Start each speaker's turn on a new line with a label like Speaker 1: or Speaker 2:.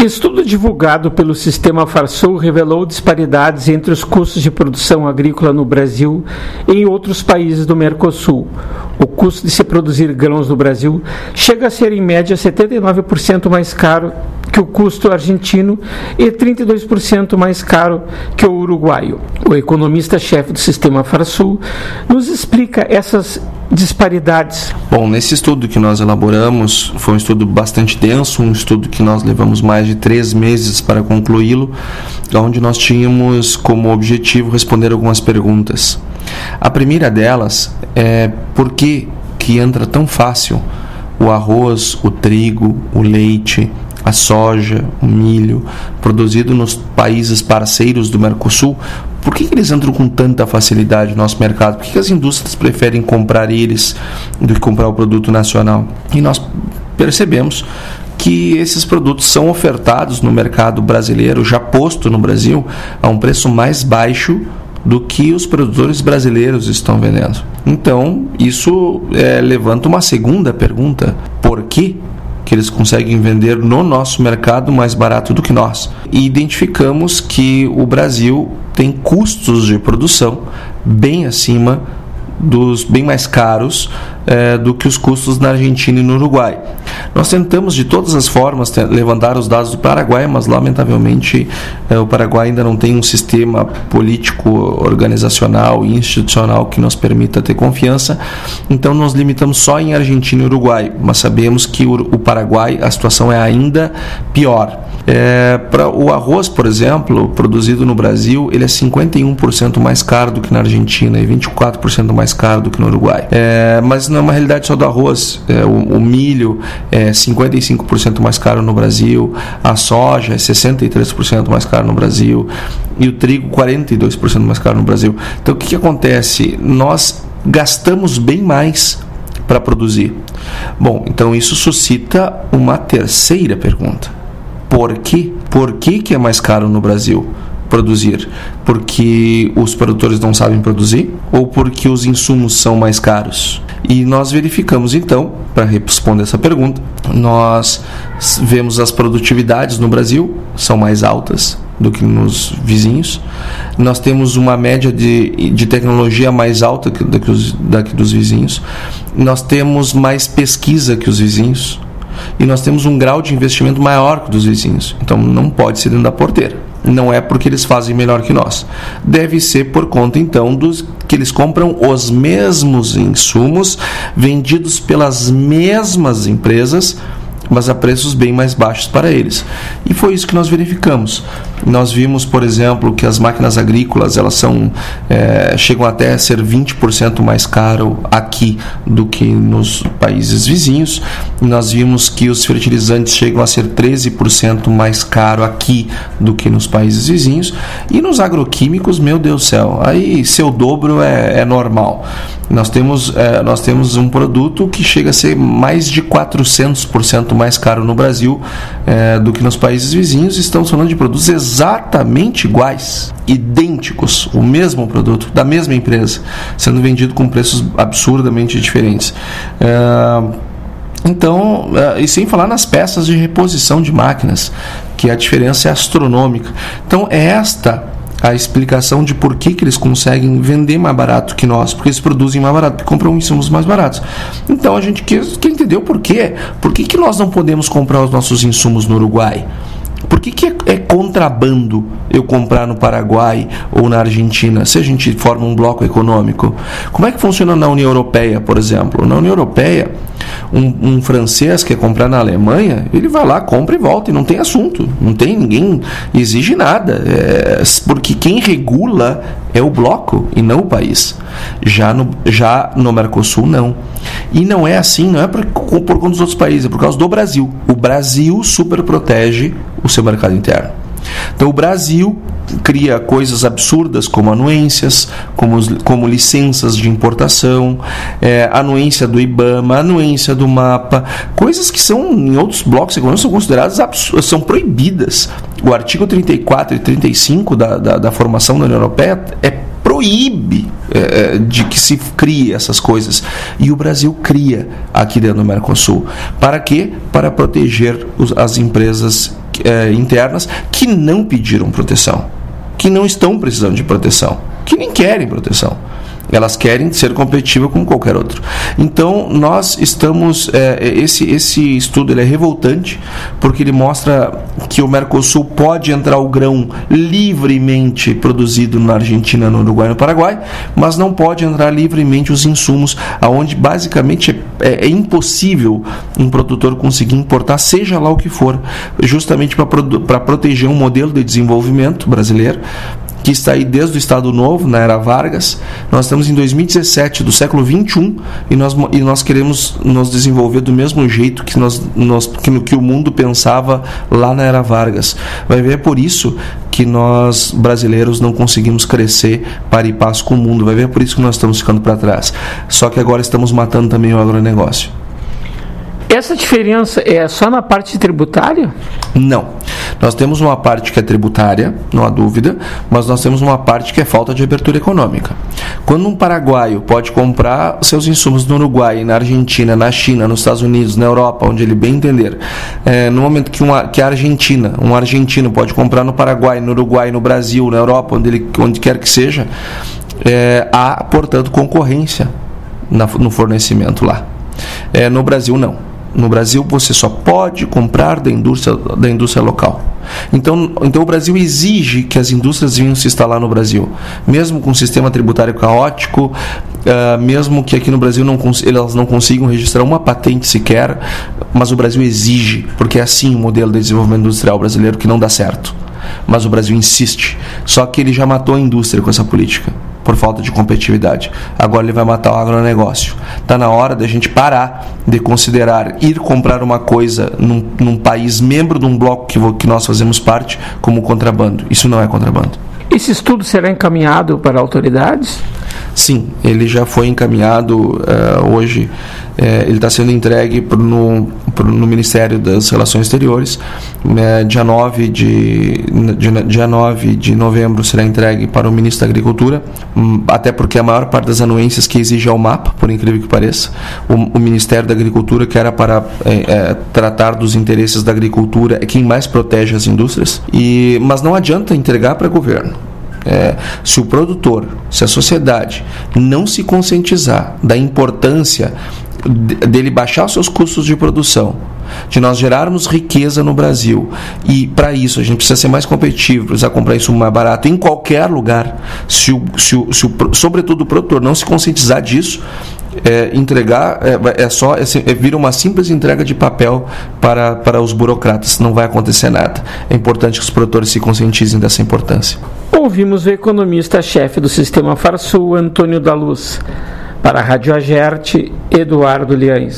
Speaker 1: Estudo divulgado pelo Sistema Farsul revelou disparidades entre os custos de produção agrícola no Brasil e em outros países do Mercosul. O custo de se produzir grãos no Brasil chega a ser, em média, 79% mais caro que o custo argentino e 32% mais caro que o uruguaio. O economista-chefe do Sistema Farsul nos explica essas disparidades.
Speaker 2: Bom, nesse estudo que nós elaboramos, foi um estudo bastante denso, um estudo que nós levamos mais de 3 meses para concluí-lo, onde nós tínhamos como objetivo responder algumas perguntas. A primeira delas é por que entra tão fácil o arroz, o trigo, o leite, a soja, o milho, produzido nos países parceiros do Mercosul. Por que eles entram com tanta facilidade no nosso mercado? Por que as indústrias preferem comprar eles do que comprar o produto nacional? E nós percebemos que esses produtos são ofertados no mercado brasileiro, já posto no Brasil, a um preço mais baixo do que os produtores brasileiros estão vendendo. Então, isso levanta uma segunda pergunta: por que eles conseguem vender no nosso mercado mais barato do que nós? E identificamos que o Brasil tem custos de produção bem acima bem mais caros do que os custos na Argentina e no Uruguai. Nós tentamos de todas as formas levantar os dados do Paraguai, mas lamentavelmente o Paraguai ainda não tem um sistema político, organizacional e institucional que nos permita ter confiança. Então nós limitamos só em Argentina e Uruguai, mas sabemos que o Paraguai a situação é ainda pior. Para o arroz, por exemplo, produzido no Brasil, ele é 51% mais caro do que na Argentina e 24% mais caro do que no Uruguai. Mas não é uma realidade só do arroz. O milho é 55% mais caro no Brasil, a soja é 63% mais caro no Brasil e o trigo 42% mais caro no Brasil. Então o que acontece? Nós gastamos bem mais para produzir. Bom, então isso suscita uma terceira pergunta. Por quê? Por que é mais caro no Brasil produzir? Porque os produtores não sabem produzir? Ou porque os insumos são mais caros? E nós verificamos então, para responder essa pergunta, nós vemos as produtividades no Brasil são mais altas do que nos vizinhos. Nós temos uma média de tecnologia mais alta daqui dos vizinhos. Nós temos mais pesquisa que os vizinhos. E nós temos um grau de investimento maior que o dos vizinhos. Então não pode ser dentro da porteira. Não é porque eles fazem melhor que nós. Deve ser por conta então que eles compram os mesmos insumos vendidos pelas mesmas empresas, mas a preços bem mais baixos para eles. E foi isso que nós verificamos. Nós vimos, por exemplo, que as máquinas agrícolas elas chegam até a ser 20% mais caro aqui do que nos países vizinhos. Nós vimos que os fertilizantes chegam a ser 13% mais caro aqui do que nos países vizinhos. E nos agroquímicos, meu Deus do céu, aí seu dobro é normal. Nós temos um produto que chega a ser mais de 400% mais caro no Brasil do que nos países vizinhos. Estamos falando de produtos exatamente iguais, idênticos, o mesmo produto, da mesma empresa, sendo vendido com preços absurdamente diferentes. Então, e sem falar nas peças de reposição de máquinas, que a diferença é astronômica. Então, é esta a explicação de por que eles conseguem vender mais barato que nós, porque eles produzem mais barato, porque compram insumos mais baratos. Então a gente quer entender o porquê. Por que nós não podemos comprar os nossos insumos no Uruguai? Por que é contrabando eu comprar no Paraguai ou na Argentina, se a gente forma um bloco econômico? Como é que funciona na União Europeia, por exemplo? Na União Europeia, um francês quer comprar na Alemanha, ele vai lá, compra e volta, e não tem assunto. Ninguém exige nada, porque quem regula é o bloco e não o país. Já no Mercosul, não. E não é assim, não é por conta dos outros países, é por causa do Brasil. O Brasil super protege o seu mercado interno. Então o Brasil cria coisas absurdas como anuências, como licenças de importação, anuência do IBAMA, anuência do MAPA, coisas que são em outros blocos econômicos são consideradas são proibidas. O artigo 34 e 35 da formação da União Europeia proíbe de que se crie essas coisas. E o Brasil cria aqui dentro do Mercosul. Para quê? Para proteger as empresas internas que não pediram proteção, que não estão precisando de proteção, que nem querem proteção. Elas querem ser competitivas como qualquer outro. Então, nós estamos... esse estudo ele é revoltante, porque ele mostra que o Mercosul pode entrar o grão livremente produzido na Argentina, no Uruguai e no Paraguai, mas não pode entrar livremente os insumos, onde basicamente é impossível um produtor conseguir importar, seja lá o que for, justamente para proteger um modelo de desenvolvimento brasileiro, que está aí desde o Estado Novo, na era Vargas. Nós estamos em 2017, do século XXI, e nós queremos nos desenvolver do mesmo jeito que o mundo pensava lá na era Vargas. Vai ver, é por isso que nós, brasileiros, não conseguimos crescer para ir passo com o mundo. Vai ver, é por isso que nós estamos ficando para trás. Só que agora estamos matando também o agronegócio.
Speaker 1: Essa diferença é só na parte tributária?
Speaker 2: Não. Nós temos uma parte que é tributária, não há dúvida, mas nós temos uma parte que é falta de abertura econômica. Quando um paraguaio pode comprar seus insumos no Uruguai, na Argentina, na China, nos Estados Unidos, na Europa, onde ele bem entender, no momento que a Argentina, um argentino pode comprar no Paraguai, no Uruguai, no Brasil, na Europa, onde quer que seja, há, portanto, concorrência no fornecimento lá. No Brasil, não. No Brasil, você só pode comprar da indústria local. Então o Brasil exige que as indústrias venham se instalar no Brasil, mesmo com um sistema tributário caótico, mesmo que aqui no Brasil elas não consigam registrar uma patente sequer, mas o Brasil exige, porque é assim o modelo de desenvolvimento industrial brasileiro que não dá certo. Mas o Brasil insiste, só que ele já matou a indústria com essa política, por falta de competitividade. Agora ele vai matar o agronegócio. Está na hora da gente parar de considerar ir comprar uma coisa num país membro de um bloco que nós fazemos parte como contrabando. Isso não é contrabando.
Speaker 1: Esse estudo será encaminhado para autoridades?
Speaker 2: Sim, ele já foi encaminhado hoje. Ele está sendo entregue no Ministério das Relações Exteriores. Dia 9 de novembro será entregue para o Ministro da Agricultura, até porque a maior parte das anuências que exige é o MAPA, por incrível que pareça. O Ministério da Agricultura, que era para tratar dos interesses da agricultura, é quem mais protege as indústrias, mas não adianta entregar para o governo. Se o produtor, se a sociedade não se conscientizar da importância dele baixar os seus custos de produção, de nós gerarmos riqueza no Brasil, e para isso a gente precisa ser mais competitivo, precisa comprar insumo mais barato em qualquer lugar. Sobretudo o produtor não se conscientizar disso, entregar vira uma simples entrega de papel para os burocratas. Não vai acontecer nada. É importante que os produtores se conscientizem dessa importância.
Speaker 1: Ouvimos o economista-chefe do Sistema Farsul, Antônio da Luz. Para a Rádio Agerte, Eduardo Liães.